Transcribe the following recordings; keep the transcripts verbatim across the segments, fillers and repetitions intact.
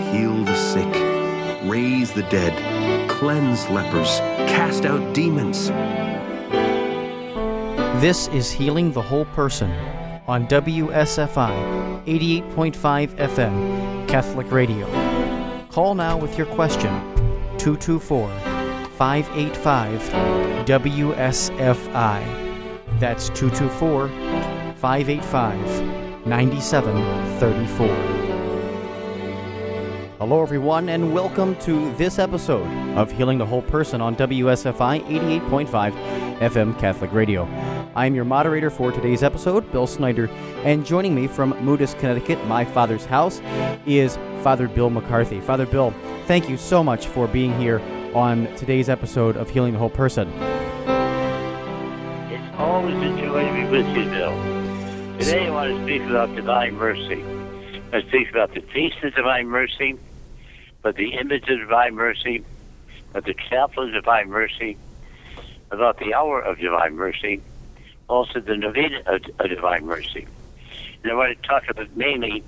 heal the sick, raise the dead, cleanse lepers, cast out demons. This is Healing the Whole Person on W S F I eighty-eight point five F M Catholic Radio. Call now with your question, two two four, five eight five, W S F I. That's two two four, five eight five, nine seven three four. Hello everyone, and welcome to this episode of Healing the Whole Person on W S F I eighty-eight point five F M Catholic Radio. I'm your moderator for today's episode, Bill Snyder, and joining me from Moodus, Connecticut, my father's house, is Father Bill McCarthy. Father Bill, thank you so much for being here on today's episode of Healing the Whole Person. It's always a joy to be with you, Bill. Today I want to speak about divine mercy. I speak about the feast of divine mercy, about the image of divine mercy, about the chapel of divine mercy, about the hour of divine mercy, also the novena of, of divine mercy. And I want to talk about mainly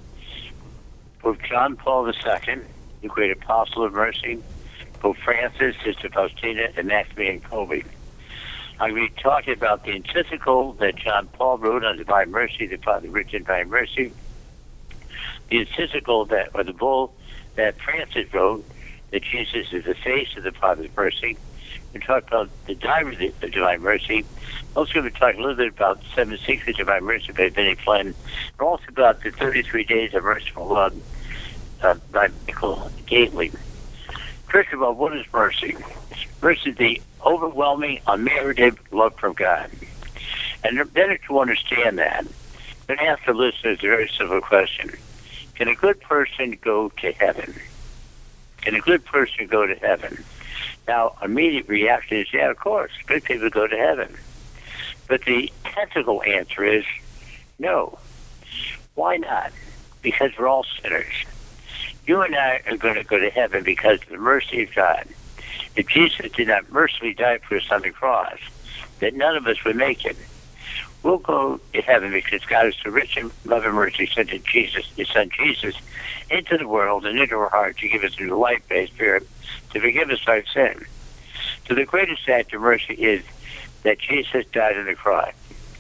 Pope John Paul the Second, the great apostle of mercy, Pope Francis, Sister Faustina, and Maximilian Kolbe. I'm going to be talking about the encyclical that John Paul wrote on divine mercy, the Father Rich in Divine Mercy, the encyclical that, or the bull that Francis wrote, that Jesus is the face of the Father's mercy. We talk about the diary of divine mercy. Also, going to talk a little bit about Seven Secrets of Divine Mercy by Benny Flynn, and also about the thirty-three Days of Merciful Love uh, by Michael Gately. First of all, what is mercy? Mercy is the overwhelming, unmerited love from God. And better to understand that, I'm going to ask the listeners a very simple question. Can a good person go to heaven? Can a good person go to heaven? Now, immediate reaction is, yeah, of course, good people go to heaven. But the technical answer is no. Why not? Because we're all sinners. You and I are going to go to heaven because of the mercy of God. If Jesus did not mercifully die for us on the cross, that none of us would make it. We'll go to heaven because God is so rich in love and mercy, sent Jesus, His Son Jesus, into the world and into our heart to give us a new life by His Spirit, to forgive us our sin. So the greatest act of mercy is that Jesus died on the cross.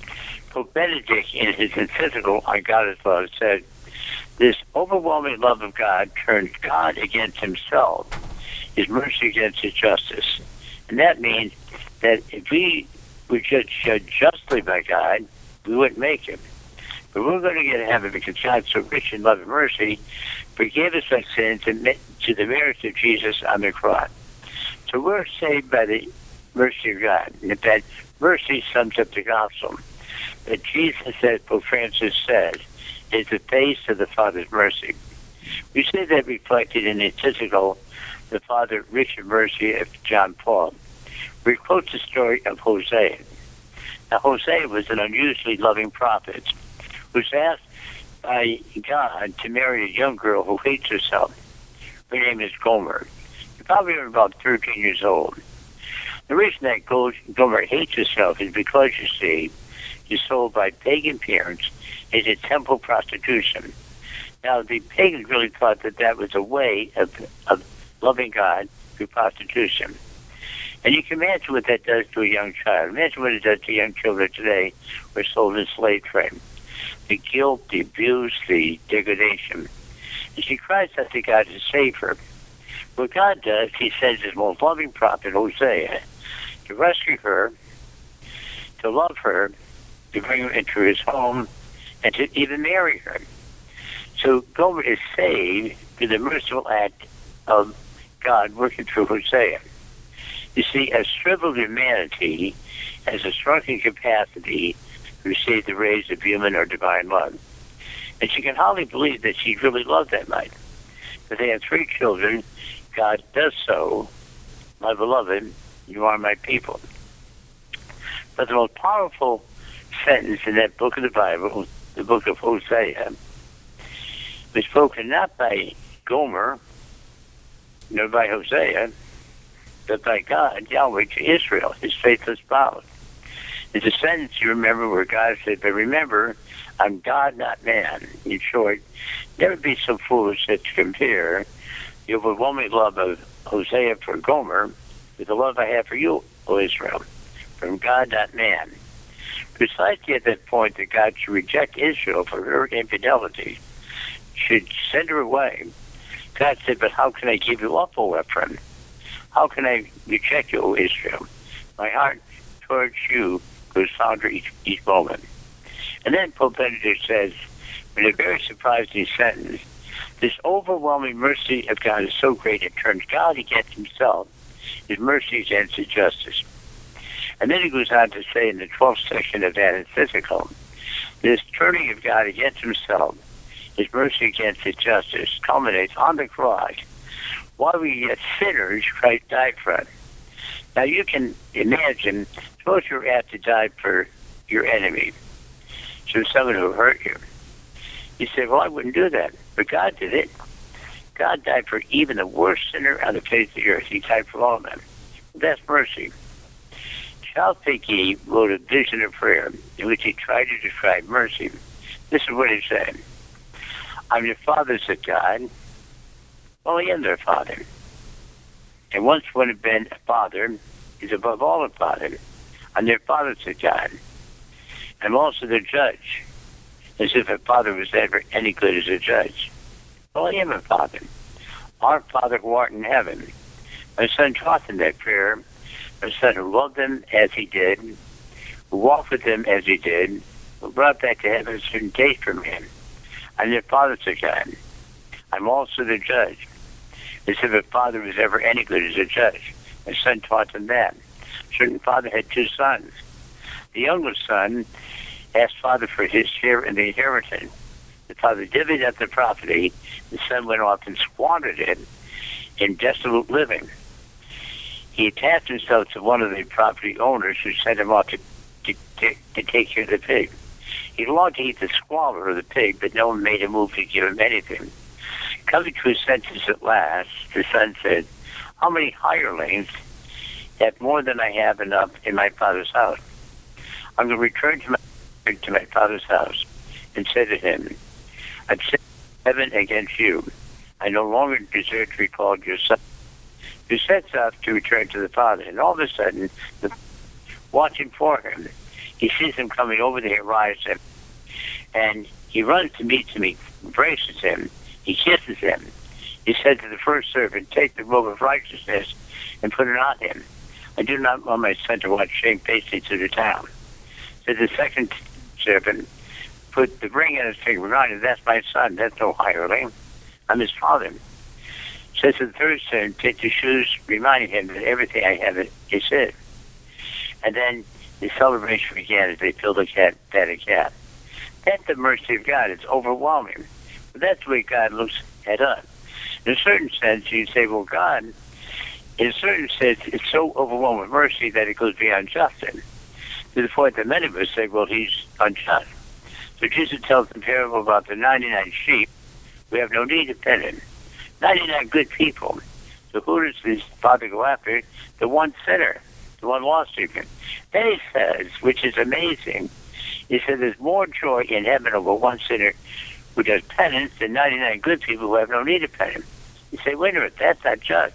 Pope Benedict, in his encyclical on God is Love, said, this overwhelming love of God turns God against Himself, His mercy against His justice. And that means that if we were judged justly by God, we wouldn't make it. But we're going to get to heaven because God's so rich in love and mercy, forgave us our sins and to the merits of Jesus on the cross. So we're saved by the mercy of God. And if that mercy sums up the gospel, that Jesus, as Pope Francis said, is the face of the Father's mercy. We see that reflected in the encyclical, the Father Rich in Mercy of John Paul, where he quotes the story of Hosea. Now, Hosea was an unusually loving prophet who was asked by God to marry a young girl who hates herself. Her name is Gomer. She probably was about thirteen years old. The reason that Gomer hates herself is because, you see, she's sold by pagan parents into temple prostitution. Now, the pagans really thought that that was a way of, of loving God through prostitution. And you can imagine what that does to a young child. Imagine what it does to young children today who are sold in slave trade. The guilt, the abuse, the degradation. And she cries out to God to save her. What God does, He sends His most loving prophet, Hosea, to rescue her, to love her, to bring her into His home, and to even marry her. So Gomer is saved through the merciful act of God working through Hosea. You see, a shriveled humanity has a shrunken capacity to receive the rays of human or divine love. And she can hardly believe that she really loved that much. But they have three children. God does so. My beloved, you are my people. But the most powerful sentence in that book of the Bible, the book of Hosea, was spoken not by Gomer, nor by Hosea, but by God, Yahweh, to Israel, His faithful spouse. There's a sentence you remember where God said, but remember, I'm God, not man. In short, Never be so foolish as to compare the overwhelming love of Hosea for Gomer with the love I have for you, O Israel, from God, not man. Precisely at that point that God should reject Israel for her infidelity, should send her away, God said, but how can I give you up, O Ephraim? How can I reject you, O Israel? My heart towards you goes founder each, each moment. And then Pope Benedict says, in a very surprising sentence, this overwhelming mercy of God is so great it turns God against himself, his mercy against his justice. And then he goes on to say in the twelfth section of that encyclical, this turning of God against himself, his mercy against his justice, culminates on the cross. While we yet sinners, Christ died for us. Now you can imagine, suppose you're asked to die for your enemy, so someone who hurt you. You say, well, I wouldn't do that. But God did it. God died for even the worst sinner on the face of the earth. He died for all men. That's mercy. Charles Peguy wrote a vision of prayer in which he tried to describe mercy. This is what he said. I'm your father, said God. Well, I am their father. And once one had been a father, is above all a father. I'm their father, said God. I'm also their judge, as if a father was ever any good as a judge. Well, I am a father. Our Father who art in heaven. My son taught them that prayer. My son who loved them as he did, who walked with them as he did, who brought back to heaven a certain taste from him. I'm their father, said God. I'm also their judge, as if a father was ever any good as a judge. My son taught them that. A certain father had two sons. The youngest son asked father for his share in the inheritance. The father divvied up the property. The son went off and squandered it in desolate living. He attached himself to one of the property owners who sent him off to, to, to, to take care of the pig. He longed to eat the squalor of the pig, but no one made a move to give him anything. Coming to his senses at last, the son said, how many hirelings have more than I have enough in my father's house? I'm going to return to my, to my father's house and say to him, I've sinned heaven against you. I no longer deserve to be called your son. He sets off to return to the father, and all of a sudden, the, watching for him, he sees him coming over the horizon, and he runs to meet him, he embraces him, he kisses him. He said to the first servant, take the robe of righteousness and put it on him. I do not want my son to walk shamefacedly through the town. Said the second servant, put the ring on his finger, remind him, that's my son, that's no hireling. I'm his father. Says to the third servant, take the shoes, reminding him that everything I have is his. And then the celebration began as they filled a cat, fed a cat. That's the mercy of God. It's overwhelming. But that's the way God looks at us. In a certain sense, you say, well, God, in a certain sense, it's so overwhelming with mercy that it goes beyond justice. To the point that many of us say, well, he's unjust. So Jesus tells the parable about the ninety-nine sheep. We have no need to pet him. ninety-nine good people. So who does this father go after? The one sinner, the one lost sheep. Then he says, which is amazing, he says there's more joy in heaven over one sinner who does penance than ninety-nine good people who have no need to pet him. You say, wait a minute, that's not just.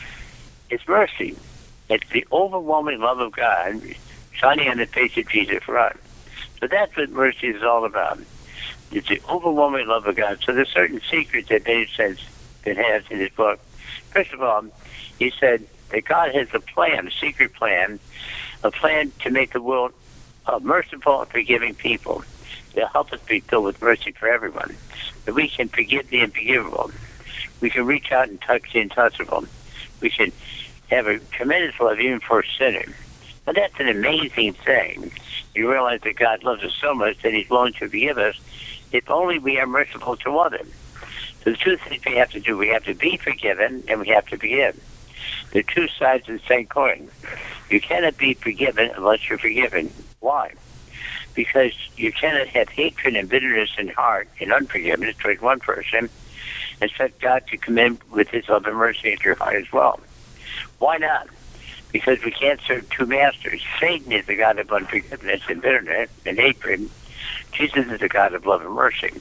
It's mercy. It's the overwhelming love of God shining on the face of Jesus for us. So that's what mercy is all about. It's the overwhelming love of God. So there's certain secrets that David says that has in his book. First of all, he said that God has a plan, a secret plan, a plan to make the world a merciful and forgiving people, to help us be filled with mercy for everyone, that we can forgive the unforgivable. We can reach out and touch the untouchable. We can have a tremendous love even for a sinner. And that's an amazing thing. You realize that God loves us so much that he's willing to forgive us if only we are merciful to others. So the two things we have to do, we have to be forgiven and we have to forgive. They're two sides of the same coin. You cannot be forgiven unless you're forgiven. Why? Because you cannot have hatred and bitterness in heart and unforgiveness towards one person and expect God to come in with his love and mercy into your heart as well. Why not? Because we can't serve two masters. Satan is the God of unforgiveness and bitterness and hatred. Jesus is the God of love and mercy.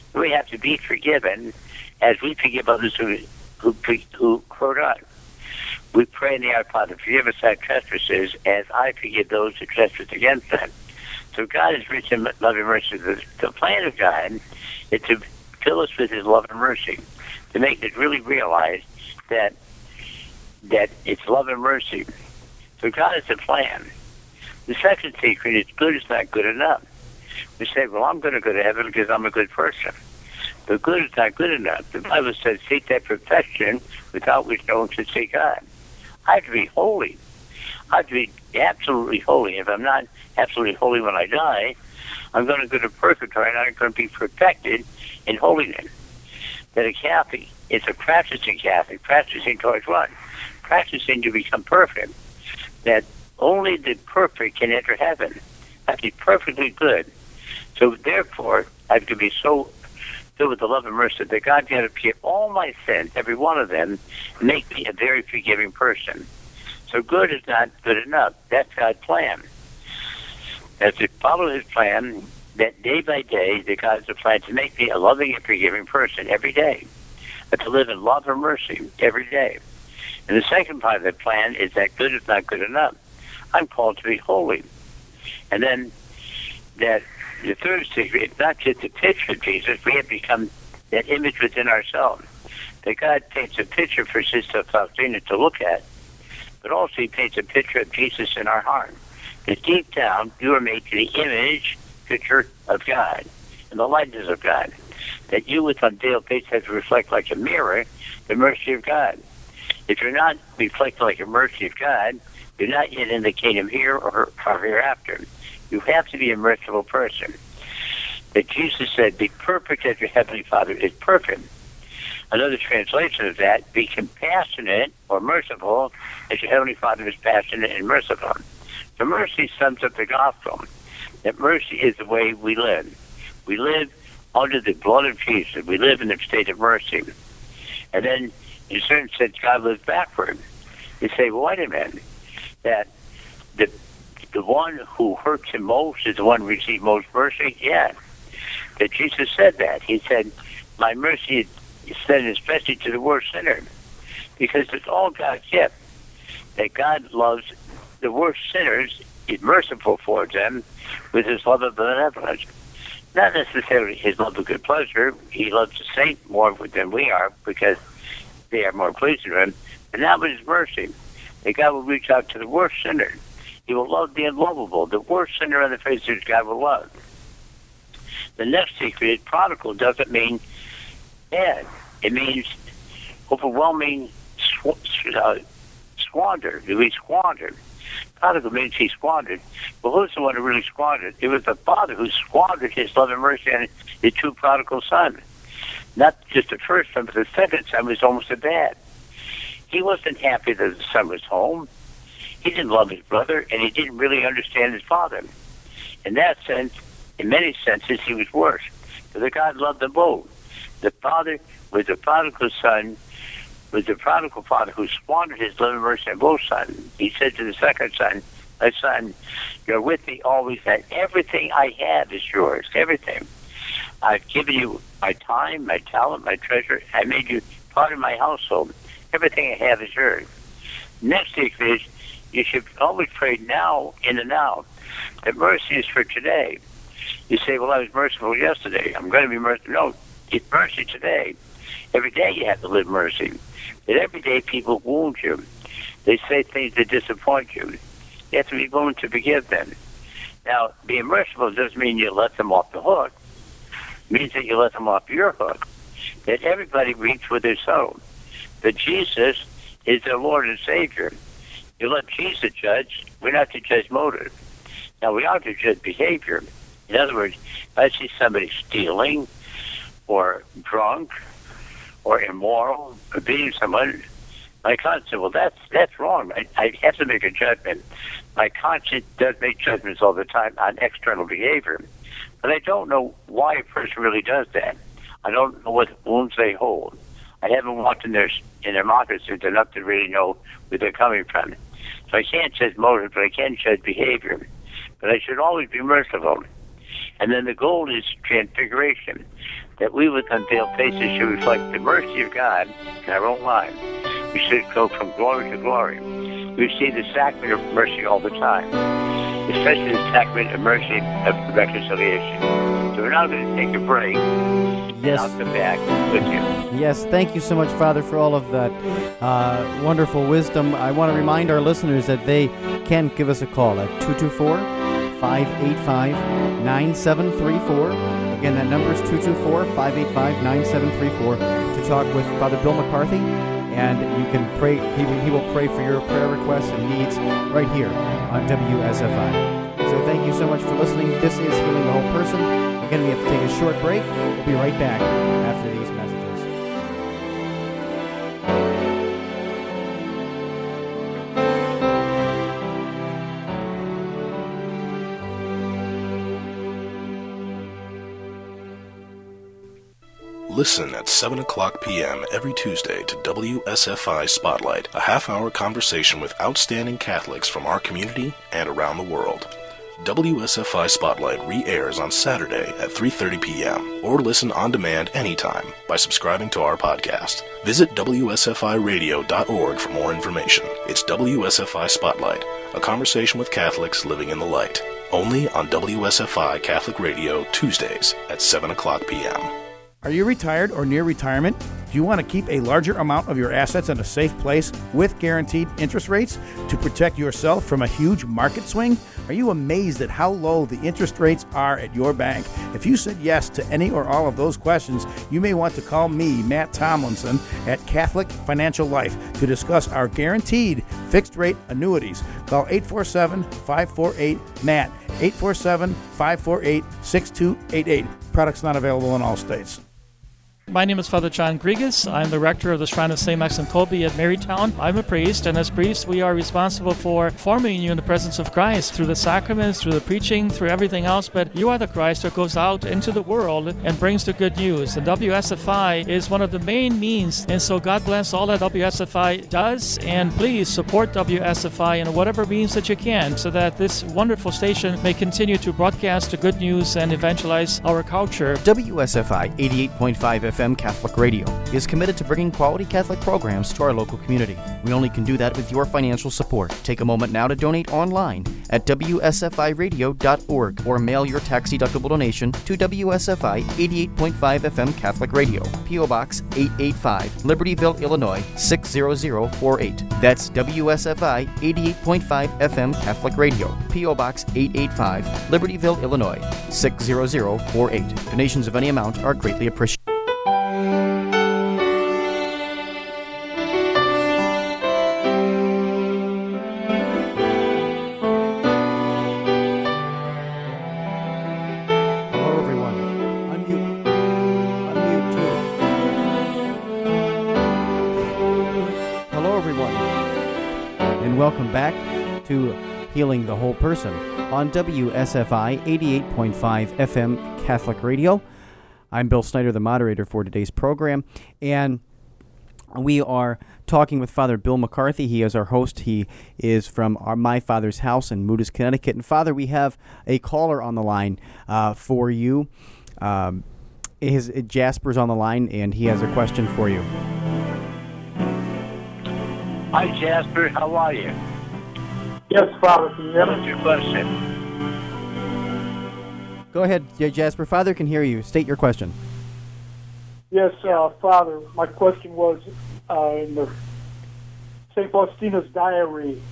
We have to be forgiven as we forgive others who who, who hurt us. We pray in the Our Father, forgive us our trespasses as I forgive those who trespass against us. So God is rich in love and mercy. The, the plan of God is to fill us with his love and mercy, to make us really realize that that it's love and mercy. So God is the plan. The second secret is good is not good enough. We say, well, I'm going to go to heaven because I'm a good person. But good is not good enough. The Bible says, seek that perfection without which no one should see God. I have to be holy. I have to be absolutely holy. If I'm not absolutely holy when I die, I'm going to go to purgatory and I'm going to be perfected in holiness. That a Catholic is a practicing Catholic, practicing towards what? Practicing to become perfect. That only the perfect can enter heaven. I have to be perfectly good. So therefore, I have to be so filled with the love and mercy that God can forgive all my sins, every one of them, and make me a very forgiving person. So good is not good enough. That's God's plan. As to follow his plan, that day by day, that God has a plan to make me a loving and forgiving person every day, but to live in love and mercy every day. And the second part of the plan is that good is not good enough. I'm called to be holy. And then that the third secret, it's not just a picture of Jesus, we have become that image within ourselves. That God paints a picture for Sister Faustina to look at, but also he paints a picture of Jesus in our heart. That deep down, you are made to the image, picture of God, and the likeness of God. That you, with unveiled face, have to reflect like a mirror the mercy of God. If you're not reflecting like a mercy of God, you're not yet in the kingdom here or, or hereafter. You have to be a merciful person. That Jesus said, be perfect as your Heavenly Father is perfect. Another translation of that, be compassionate or merciful as your Heavenly Father is passionate and merciful. So mercy sums up the gospel. That mercy is the way we live. We live under the blood of Jesus. We live in the state of mercy. And then, in a certain sense, God lives backward. You say, well, wait a minute. That the the one who hurts him most is the one who receives most mercy? Yeah. That Jesus said that. He said, my mercy is extended especially to the worst sinner. Because it's all God's gift. That God loves the worst sinners, is merciful for them with his love of benevolence. Not necessarily his love of good pleasure. He loves the saint more than we are because they are more pleasing to him. But not with his mercy. That God will reach out to the worst sinner. He will love the unlovable. The worst sinner on the face of earth, God will love. The next secret is prodigal doesn't mean bad. It means overwhelming sw- uh, squander. He squandered. Prodigal means he squandered. But who's the one who really squandered? It was the father who squandered his love and mercy on the two prodigal sons. Not just the first son, but the second son was almost as bad. He wasn't happy that the son was home. He didn't love his brother, and he didn't really understand his father. In that sense, in many senses, he was worse. But God loved them both. The father was the prodigal son, was the prodigal father who squandered his love and mercy on both sons. He said to the second son, my son, you're with me always, and everything I have is yours, everything. I've given you my time, my talent, my treasure. I made you part of my household. Everything I have is yours. Next secret is, you should always pray now in the now. That mercy is for today. You say, well, I was merciful yesterday. I'm going to be merciful. No, it's mercy today. Every day you have to live mercy. That every day people wound you. They say things that disappoint you. You have to be willing to forgive them. Now, being merciful doesn't mean you let them off the hook. It means that you let them off your hook. That everybody reaps what they sow. That Jesus is their Lord and Savior. You let Jesus judge. We're not to judge motive. Now, we are to judge behavior. In other words, if I see somebody stealing or drunk or immoral or beating someone, my conscience says, well, that's, that's wrong. I, I have to make a judgment. My conscience does make judgments all the time on external behavior. But I don't know why a person really does that. I don't know what wounds they hold. I haven't walked in their, in their moccasins enough to really know where they're coming from. So I can't judge motive, but I can judge behavior. But I should always be merciful. And then the goal is transfiguration. that we would unveil faces should reflect the mercy of God in our own lives. We should go from glory to glory. We receive the sacrament of mercy all the time, especially the sacrament of mercy of reconciliation. So we're now going to take a break, Yes. and I'll come back with you. Yes, thank you so much, Father, for all of that uh, wonderful wisdom. I want to remind our listeners that they can give us a call at two two four, five eight five, nine seven three four. Again, that number is two two four, five eight five, nine seven three four to talk with Father Bill McCarthy, and you can pray. He, he will pray for your prayer requests and needs right here on W S F I. So thank you so much for listening. This is Healing the Whole Person. Again, we have to take a short break. We'll be right back after these messages. Listen at seven o'clock p.m. every Tuesday to W S F I Spotlight, a half-hour conversation with outstanding Catholics from our community and around the world. W S F I Spotlight re-airs on Saturday at three thirty p.m. or listen on demand anytime by subscribing to our podcast. Visit W S F I radio dot org for more information. It's W S F I Spotlight, a conversation with Catholics living in the light. Only on W S F I Catholic Radio Tuesdays at seven o'clock p.m. Are you retired or near retirement? Do you want to keep a larger amount of your assets in a safe place with guaranteed interest rates to protect yourself from a huge market swing? Are you amazed at how low the interest rates are at your bank? If you said yes to any or all of those questions, you may want to call me, Matt Tomlinson, at Catholic Financial Life to discuss our guaranteed fixed rate annuities. Call eight four seven, five four eight, M A T, eight four seven, five four eight, six two eight eight. Products not available in all states. My name is Father John Grigas. I'm the rector of the Shrine of Saint Max and Kolbe at Marytown. I'm a priest, and as priests, we are responsible for forming you in the presence of Christ through the sacraments, through the preaching, through everything else. But you are the Christ that goes out into the world and brings the good news. And W S F I is one of the main means. And so God bless all that W S F I does. And please support W S F I in whatever means that you can so that this wonderful station may continue to broadcast the good news and evangelize our culture. W S F I eighty-eight point five F M Catholic Radio is committed to bringing quality Catholic programs to our local community. We only can do that with your financial support. Take a moment now to donate online at W S F I radio dot org or mail your tax-deductible donation to W S F I eighty-eight point five F M Catholic Radio, P O Box eight eighty-five, Libertyville, Illinois six zero zero four eight. That's W S F I eighty-eight point five F M Catholic Radio, P O Box eight eighty-five, Libertyville, Illinois six zero zero four eight. Donations of any amount are greatly appreciated. Welcome back to Healing the Whole Person on W S F I eighty-eight point five F M Catholic Radio. I'm Bill Snyder, the moderator for today's program, and we are talking with Father Bill McCarthy. He is our host. He is from our My Father's House in Moodus, Connecticut. And Father, we have a caller on the line uh, for you. Um, his Jasper's on the line, and he has a question for you. Hi, Jasper. How are you? Yes, Father. Can you hear me? What's your question? Go ahead, Jasper. Father can hear you. State your question. Yes, uh, Father. My question was uh, in the Saint Faustina's diary,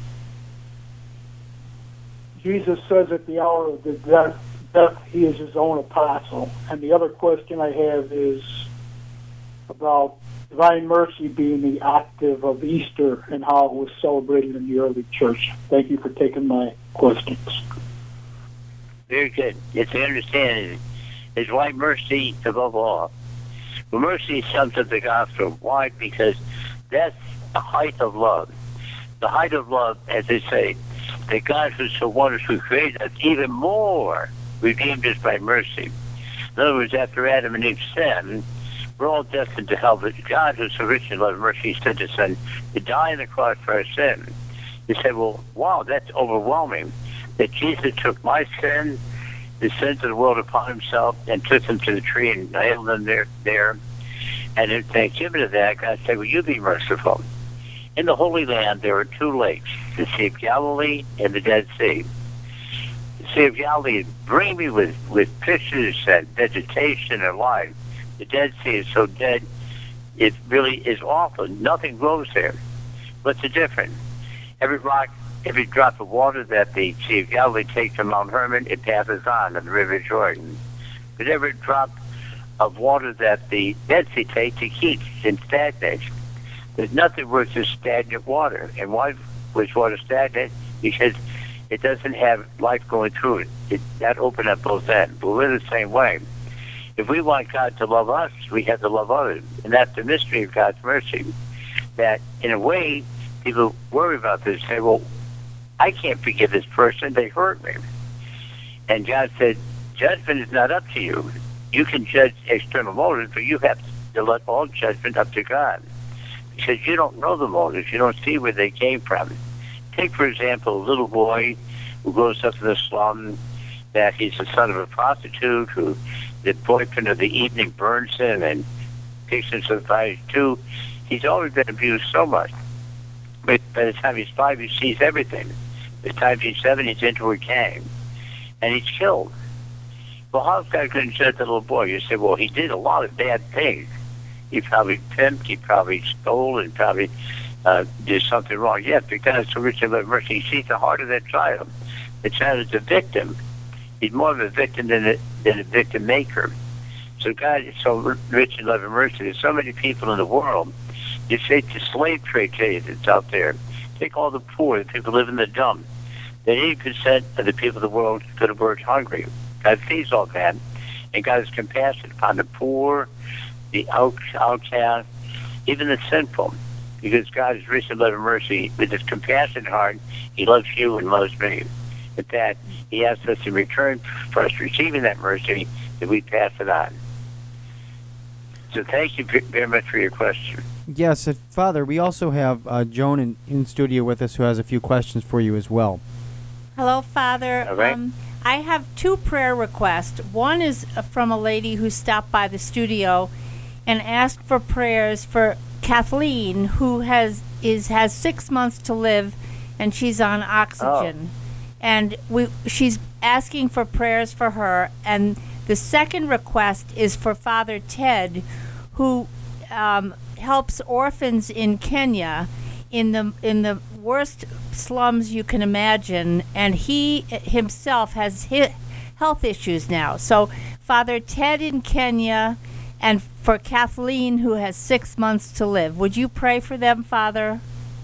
Jesus says at the hour of the death, death he is his own apostle. And the other question I have is about Divine Mercy being the octave of Easter and how it was celebrated in the early church. Thank you for taking my questions. Very good. It's an understanding. It's why mercy above all. Well, mercy sums up the gospel. Why? Because that's the height of love. The height of love, as they say, that God who so wonderfully created us even more redeemed us by mercy. In other words, after Adam and Eve sinned, we're all destined to hell, but God, who's so rich in love and mercy, sent his Son to die on the cross for our sin. You say, well, wow, that's overwhelming, that Jesus took my sin the sins of the world upon himself and took them to the tree and nailed them there. there. And in thanksgiving to that, God said, will you be merciful? In the Holy Land, there are two lakes, the Sea of Galilee and the Dead Sea. The Sea of Galilee is dreamy with, with pictures and vegetation and life. The Dead Sea is so dead, it really is awful. Nothing grows there. What's the difference? Every rock, every drop of water that the Sea of Galilee takes from Mount Hermon, it passes on to the River Jordan. But every drop of water that the Dead Sea takes, it keeps and stagnates. There's nothing worse than stagnant water. And why was water stagnant? Because it doesn't have life going through it. It that opened up both ends. But we're the same way. If we want God to love us, we have to love others. And that's the mystery of God's mercy. That, in a way, people worry about this, say, well, I can't forgive this person. They hurt me. And God said, judgment is not up to you. You can judge external motives, but you have to let all judgment up to God. Because you don't know the motives. You don't see where they came from. Take, for example, a little boy who grows up in the slum, that he's the son of a prostitute, who the boyfriend of the evening burns him and takes him to the fire too. He's always been abused so much. But by the time he's five, he sees everything. By the time he's seven, he's into a gang. And he's killed. Well, how's God going to judge the little boy? You say, well, he did a lot of bad things. He probably pimped, he probably stole, and probably uh, did something wrong. Yes, because so rich and love mercy. He sees the heart of that child. The child is a victim. He's more of a victim than a, than a victim maker. So God is so rich in love and mercy. There's so many people in the world. You take the slave trade that's out there. Take all the poor, the people who live in the dump. That eighty percent of the people of the world go to work hungry. God sees all that. And God is compassionate upon the poor, the outcast, even the sinful. Because God is rich in love and mercy. With his compassionate heart, he loves you and loves me. With that, he asks us in return for us receiving that mercy, that we pass it on. So thank you very much for your question. Yes, uh, Father, we also have uh, Joan in, in studio with us who has a few questions for you as well. Hello, Father. All right. Um, I have two prayer requests. One is from a lady who stopped by the studio and asked for prayers for Kathleen, who has is has six months to live, and she's on oxygen. Oh. And we she's asking for prayers for her. And the second request is for Father Ted, who um, helps orphans in Kenya in the in the worst slums you can imagine, and he himself has hi- health issues now. So Father Ted in Kenya, and for Kathleen, who has six months to live. Would you pray for them, Father?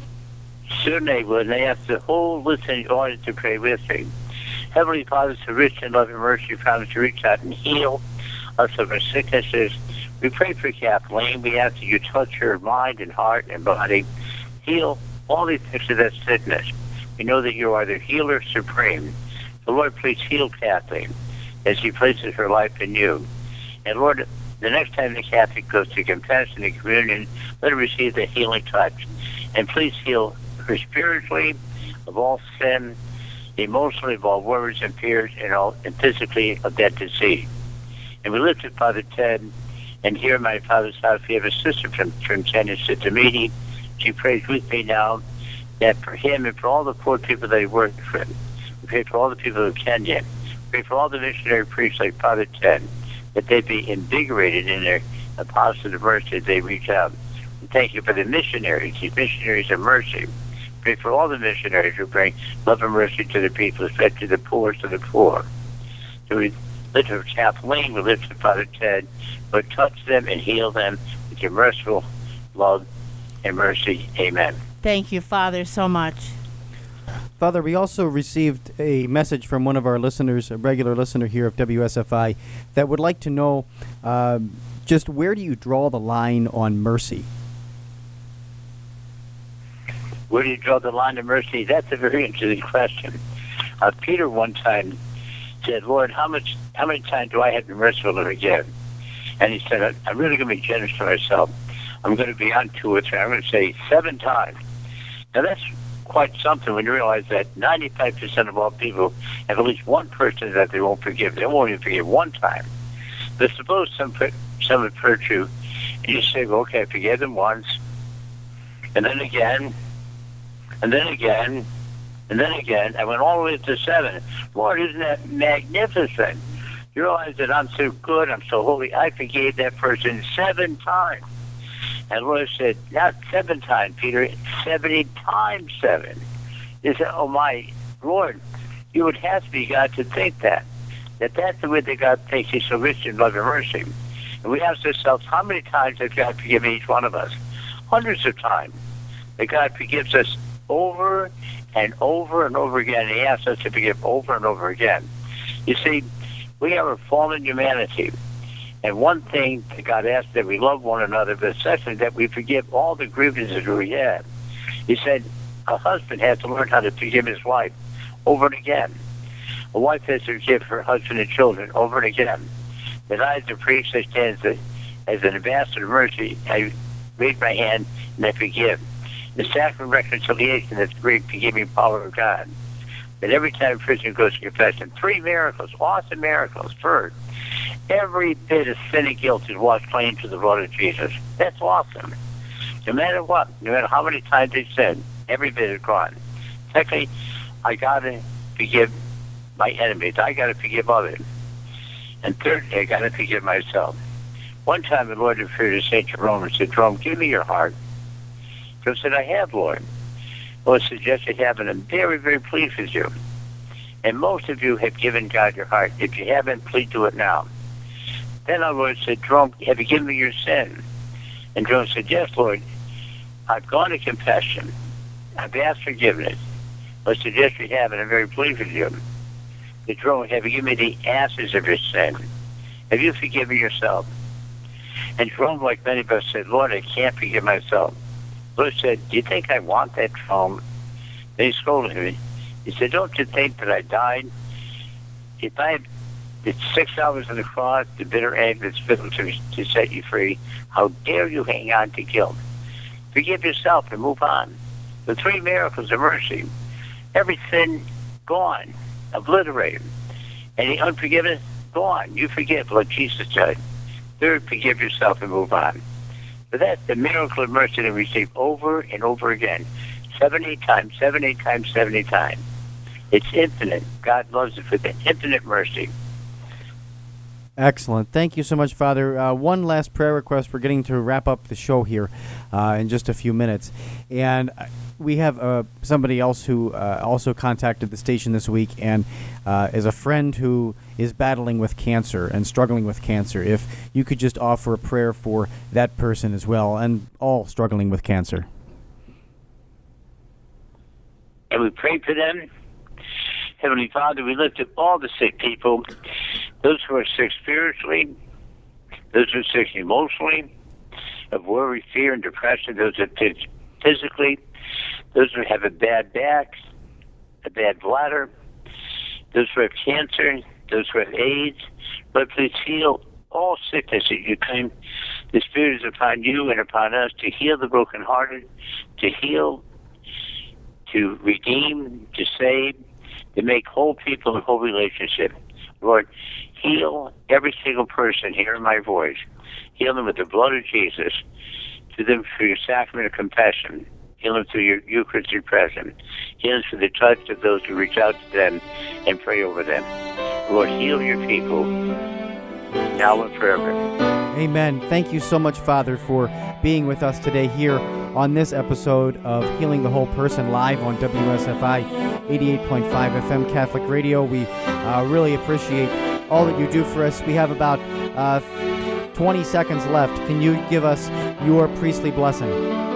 Certainly would. They ask the whole listening audience to pray with me. Heavenly Father, so rich in love and mercy, promise to reach out and heal us of our sicknesses. We pray for Kathleen. We ask that you touch her mind and heart and body. Heal all the effects of that sickness. We know that you are the healer supreme. The Lord, please heal Kathleen as she places her life in you. And Lord, the next time the Catholic goes to confession and communion, let her receive the healing touch. And please heal her spiritually of all sin, emotionally of all worries and fears, and, all, and physically of that disease. And we lift up Father Ted, and here in my father's house we have a sister from, from Kenya, Sister Meady. She prays with me now that for him and for all the poor people that he worked with, we pray for all the people of Kenya, we pray for all the missionary priests like Father Ted, that they be invigorated in their positive mercy as they reach out. And thank you for the missionaries, these missionaries of mercy. Pray for all the missionaries who bring love and mercy to the people, especially the poorest of the poor. So we lift up Kathleen, we lift up Father Ted, but touch them and heal them with your merciful love and mercy. Amen. Thank you, Father, so much. Father, we also received a message from one of our listeners, a regular listener here of W S F I, that would like to know um, just where do you draw the line on mercy? Where do you draw the line of mercy? That's a very interesting question. Uh, Peter one time said, Lord, how much, how many times do I have to be merciful to forgive? And he said, I'm really going to be generous to myself. I'm going to be on two or three. I'm going to say seven times. Now that's quite something when you realize that ninety-five percent of all people have at least one person that they won't forgive. They won't even forgive one time. But suppose some, someone hurt you, and you say, well, okay, I forgave them once, and then again, and then again, and then again. I went all the way to seven. Lord, isn't that magnificent? You realize that I'm so good, I'm so holy, I forgave that person seven times. And the Lord said, not seven times, Peter, seventy times seven. He said, oh my Lord, you would have to be God to think that. That that's the way that God thinks. He's so rich in love and mercy. And we ask ourselves, how many times has God forgiven each one of us? Hundreds of times. That God forgives us over and over and over again. He asks us to forgive over and over again. You see, we are a fallen humanity. And one thing that God asks that we love one another, but secondly that we forgive all the grievances we have. He said a husband has to learn how to forgive his wife over and again. A wife has to forgive her husband and children over and again. That I, as a priest, I stand as, a, as an ambassador of mercy. I raise my hand and I forgive. The sacrament of reconciliation, that's the great forgiving power of God. That every time a person goes to confession, three miracles, awesome miracles. First, every bit of sin and guilt is washed clean to the blood of Jesus. That's awesome. No matter what, no matter how many times they sin, every bit is gone. Secondly, I got to forgive my enemies. I got to forgive others. And thirdly, I got to forgive myself. One time the Lord appeared to Saint Jerome and said, Jerome, give me your heart. Jerome said, I have, Lord. Lord suggests you have, and I'm very, very pleased with you. And most of you have given God your heart. If you haven't, please do it now. Then our Lord said, Jerome, have you given me your sin? And Jerome said, yes, Lord. I've gone to confession. I've asked forgiveness. Lord suggests you have, and I'm very pleased with you. But Jerome, have you given me the ashes of your sin? Have you forgiven yourself? And Jerome, like many of us, said, Lord, I can't forgive myself. The Lord said, do you think I want that, Jerome? Then he scolded me. He said, don't you think that I died? If I had the six hours on the cross, the bitter egg that's filled to, to set you free, how dare you hang on to guilt? Forgive yourself and move on. The three miracles of mercy, every sin gone, obliterated. Any unforgiveness, gone. You forgive like Jesus said. Third, forgive yourself and move on. So that's the miracle of mercy that we receive over and over again. seventy times, seventy times, seventy times. It's infinite. God loves it with an infinite mercy. Excellent. Thank you so much, Father. Uh, one last prayer request. We're getting to wrap up the show here uh, in just a few minutes. And we have uh, somebody else who uh, also contacted the station this week and uh, is a friend who is battling with cancer and struggling with cancer. If you could just offer a prayer for that person as well and all struggling with cancer. And we pray for them. Heavenly Father, we lift up all the sick people, those who are sick spiritually, those who are sick emotionally, of worry, fear, and depression, those who are sick physically, those who have a bad back, a bad bladder, those who have cancer, those who have AIDS. Lord, please heal all sickness that you claim. The Spirit is upon you and upon us to heal the brokenhearted, to heal, to redeem, to save, to make whole people in whole relationship. Lord, heal every single person hearing my voice. Heal them with the blood of Jesus. To them through your sacrament of compassion. Heal them through your Eucharistic presence. Heal them through the touch of those who reach out to them and pray over them. Lord, heal your people now and forever. Amen. Thank you so much, Father, for being with us today here on this episode of Healing the Whole Person live on W S F I eighty-eight point five F M Catholic Radio. We uh, really appreciate all that you do for us. We have about uh, twenty seconds left. Can you give us your priestly blessing?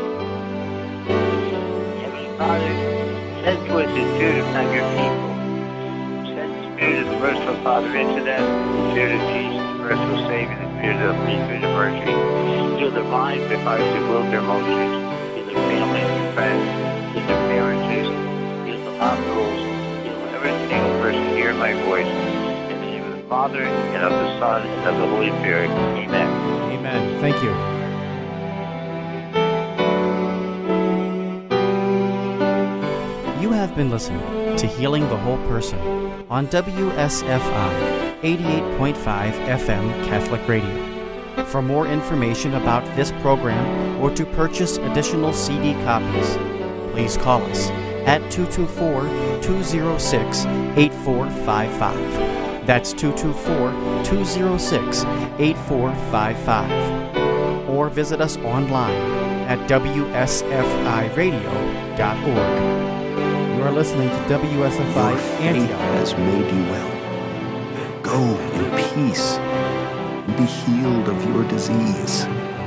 Heavenly Father, send to us the Spirit upon your people. Send the Spirit of the merciful Father into them, the Spirit of Jesus, the merciful Savior, the Spirit of the Spirit of mercy. Heal their minds, their hearts, their will, their emotions. Heal their families, their friends, heal their marriages, heal the hospitals, heal every single person hearing my voice. In the name of the Father, and of the Son, and of the Holy Spirit. Amen. Amen. Thank you. have been listening to Healing the Whole Person on W S F I eighty-eight point five F M Catholic Radio. For more information about this program or to purchase additional C D copies, please call us at two two four, two oh six, eight four five five. That's two two four, two oh six, eight four five five. Or visit us online at W S F I radio dot org. You are listening to W S F I Your faith Antioch. has made you well. Go in peace and be healed of your disease.